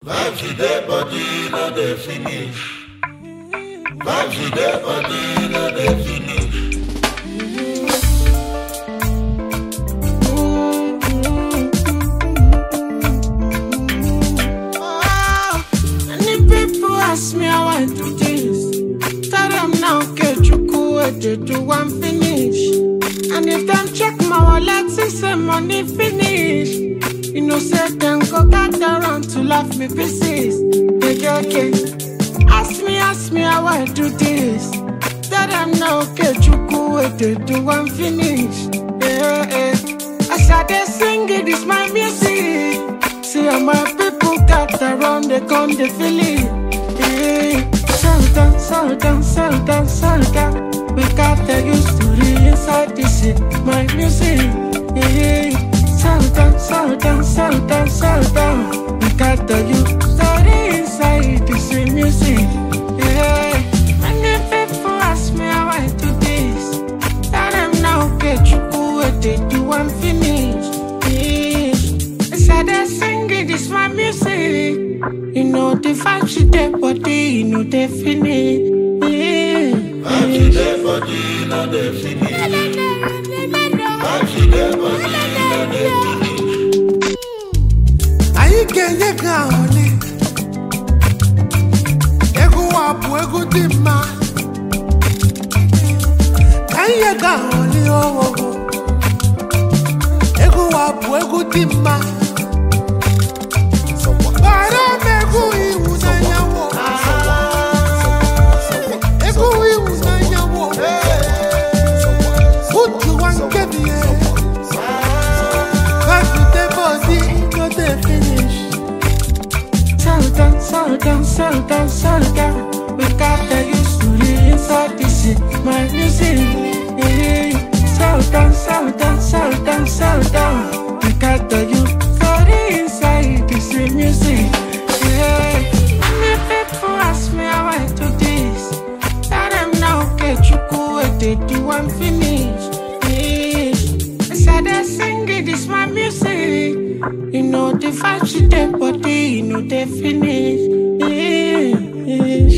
Vibes with their body, no they finish. Vibes with their body, no they finish. Many people ask me how I do this. Tell them now, get you cool, they do one finish. And if them check my wallet, see say money finish. You know, say them go gather around to laugh me pieces. Okay. Ask me how I do this. Tell them now, get you cool, they do one finish. Yeah. As I they sing it, it's my music. See how my people gather around, they come, they feel it. Yeah. Settle down. We got the used to the inside this shit, my music. Yeah. Settle down. We got the used to the inside this music. Yeah. Many people ask me how I do this. Tell them now, get you cool, they do one finish. Yeah. As I they sing it, it's my music. You know the vibe, she their body, you know they finish. Vibes with their body, no they finish. Vibes with their body, no they finish. Ayi kenye kaone ego wapu ego dima Ayi kaone oh ego wapu ego dima Bara mego iwu na nyawo ego iwu na nyawo Utu wankebiye Vibes with their body, no they finish. Settle down. We got the used to the inside this shit, my music. Yeah. Settle down. We got the used to the inside this music. Yeah. Many people ask me how I do this. Tell them now, get you cool, they do one finish. Yeah. As I they sing it, it's my music. You know the vibe, she their body, you know they finish. Yeah.